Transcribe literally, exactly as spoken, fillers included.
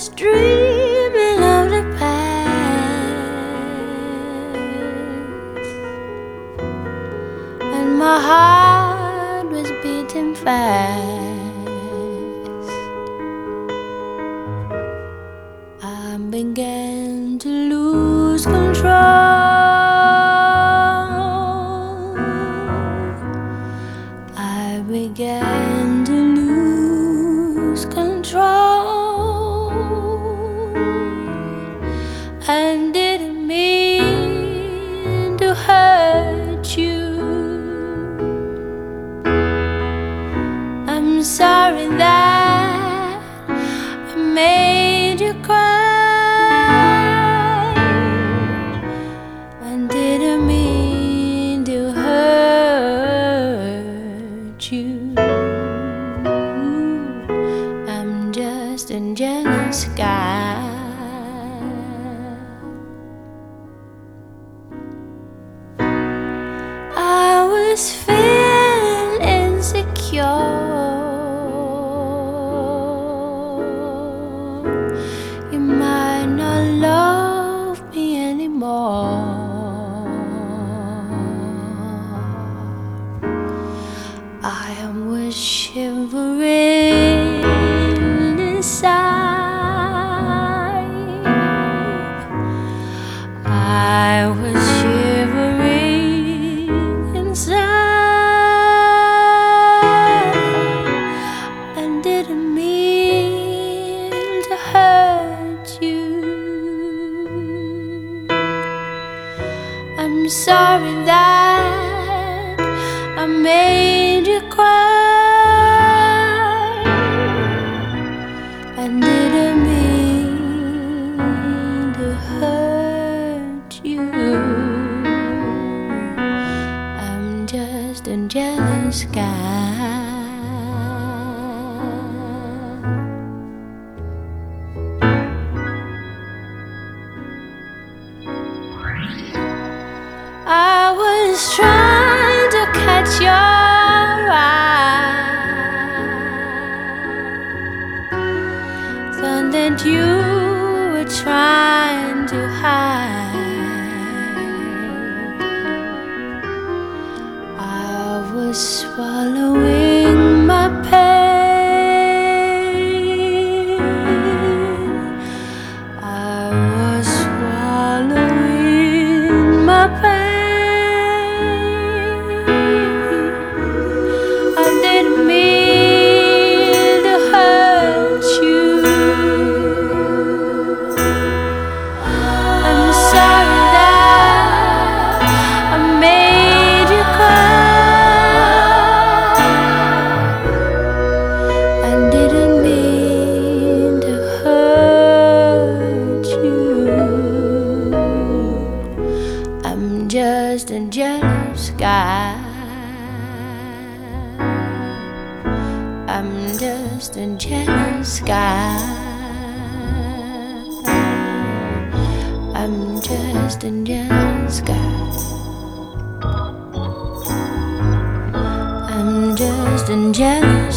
was dreaming of the past, and my heart was beating fast. I began to lose control. I began to lose control, and didn't mean to hurt you. I'm sorry that I made you cry, and didn't mean to hurt you. I'm just a jealous guy. I was feeling insecure. You might not love me anymore. I was shivering inside. I was shivering inside, and didn't mean to hurt you. I'm sorry that I made you cry, and didn't mean to hurt you. I'm just a jealous guy. I was trying to catch your eye, thought that you were trying to hide. I was swallowing my pain. I was swallowing my pain. Just a jealous guy. I'm just a jealous guy. I'm just a jealous guy. I'm just a jealous